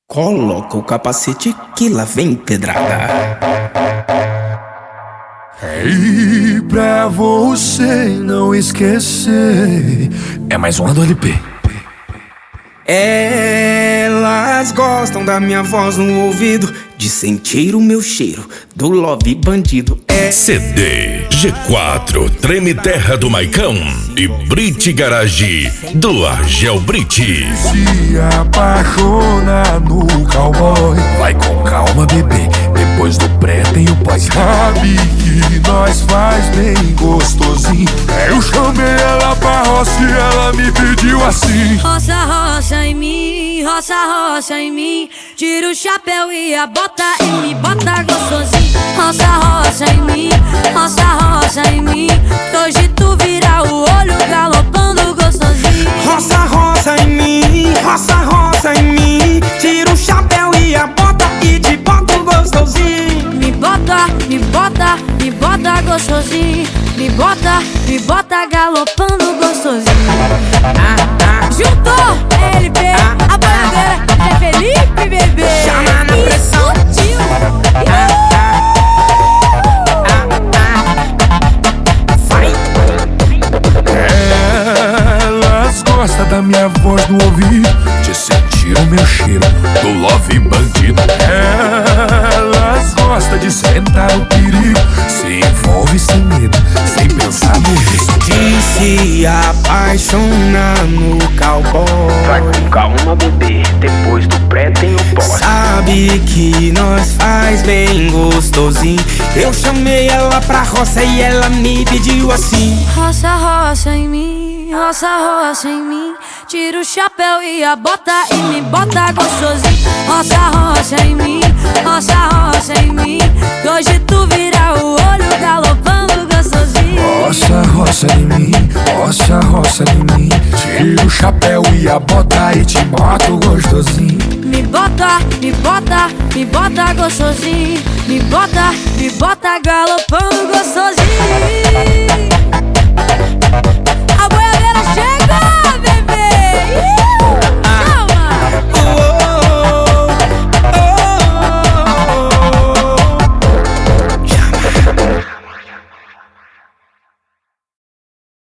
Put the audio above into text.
Coloca o capacete que lá vem pedrada. E pra você não esquecer, é mais uma do LP. Elas gostam da minha voz no ouvido, de sentir o meu cheiro do Love Bandido. CD G4 Treme Terra do Maicão e Brit Garage do Argel Brit. Se apaixona no cowboy, vai com calma, bebê, depois do pré tem o pós. Sabe que nós faz bem gostosinho. Eu chamei ela pra roça e ela me pediu assim: roça, roça em mim, roça, roça em mim. Tira o chapéu e a bota e me bota gostosinho. Roça, roça em mim, roça, roça em mim. Hoje tu vira o olho galopando gostosinho. Roça, roça em mim, roça, roça em mim. Tira o chapéu e a bota e te bota gostosinho. Me bota, me bota, me bota gostosinho. Me bota galopando gostosinho. Juntou LP, a bandeira é Felipe, bebê. Chama na pressão. Elas gostam da minha voz no ouvido, de sentir o meu cheiro do Love Bandido. Elas gostam de sentar o perigo, se envolve sem medo, sem pensar no risco. De se apaixonar no cowboy, vai com calma, bebê, depois do pré tem o pós. sabe que nós faz bem gostosinho. Eu chamei ela pra roça e ela me pediu assim: roça, roça em mim, roça, roça em mim. Tira o chapéu e a bota e me bota gostosinho. Roça, roça em mim, roça, roça em mim. Hoje tu vira o olho galopando gostosinho. Roça, roça em mim, roça, roça em mim. Tira o chapéu e a bota e te boto gostosinho. Me bota, me bota, me bota gostosinho. Me bota galopando gostosinho.